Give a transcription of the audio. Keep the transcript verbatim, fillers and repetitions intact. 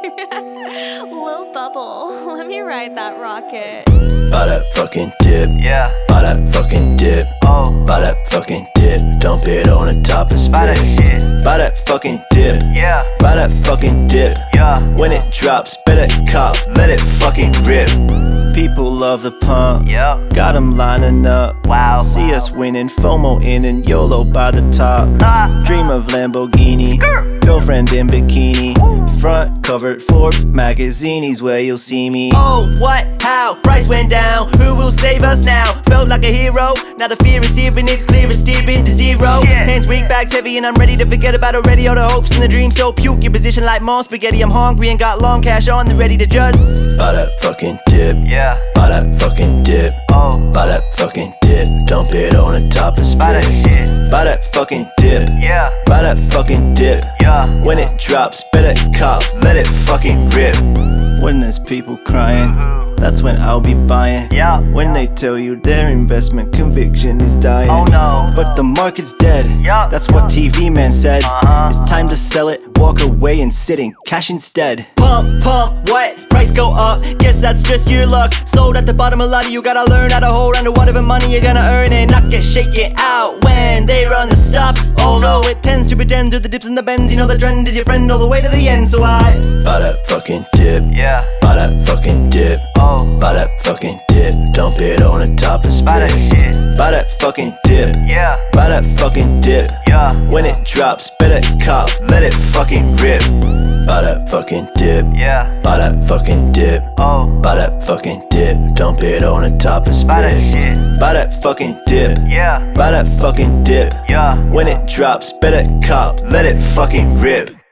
Lil Bubble, let me ride that rocket. Buy that fucking dip, Yeah. buy that fucking dip, Oh. buy that fucking dip, dump it on the top and Buy that spit. shit. Buy that fucking dip, Yeah. buy that fucking dip. Yeah. When it drops, better cop, let it fucking rip. People love the pump, Yeah. got them lining up. Wow. See us winning, FOMO in and YOLO by the top. Ah. Dream of Lamborghini, girlfriend in bikini. Front covered Forbes magazine is where you'll see me. Oh, what? How? Price went down. Who will save us now? Felt like a hero. Now the fear is here and it's clear it's steering to zero. Yeah. Hands weak, bags heavy, and I'm ready to forget about already all the hopes and the dreams. So puke your position like mom spaghetti. I'm hungry and got long cash on the ready to just buy that fucking dip. Yeah. Buy that fucking dip. Oh. Buy that fucking dip. Dump it on the top and Buy that spit. shit. Buy that fucking dip. Yeah. Buy that fucking dip. Yeah. When it drops, better cop, let it fucking rip. When there's people crying, that's when I'll be buying. Yeah. When they tell you their investment conviction is dying. Oh no. But the market's dead. Yeah. That's what T V man said. Uh-huh. It's time to sell it, walk away and sit in cash instead. Pump, pump, what? Price go up. Guess that's just your luck. Sold at the bottom a lot of you gotta learn how to hold on to whatever money you're gonna earn and not get shaken out when they run the stops. Although it tends to pretend through the dips and the bends, you know the trend is your friend all the way to the end. So I buy that fucking dip. Yeah. Buy that fucking dip. Oh. Buy that fucking dip. Dump it on the top and Buy that spit. shit. Buy that fucking dip. Yeah. Buy that fucking dip. Yeah. When it drops, better cop, let it fucking rip. Buy that fucking dip. Yeah. Buy that fucking dip. Oh. Buy that fucking dip. Dump it on the top and Buy that spit. shit. Buy that fucking dip. Yeah. Buy that fucking dip. Yeah. When it drops, better cop, let it fucking rip.